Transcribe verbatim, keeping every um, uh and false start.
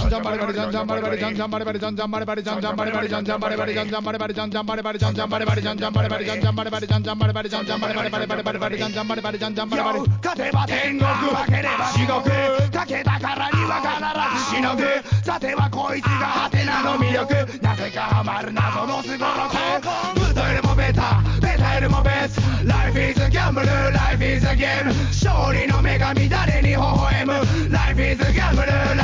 ば天国負ければ地獄かけたからには必ずしのぐさてはこいつがハテナの魅力なぜかハマる謎のすごろくブートよりもベタベタよりもベスト Life is a gamble Life is a game 勝利の女神誰に微笑む Life is a gamble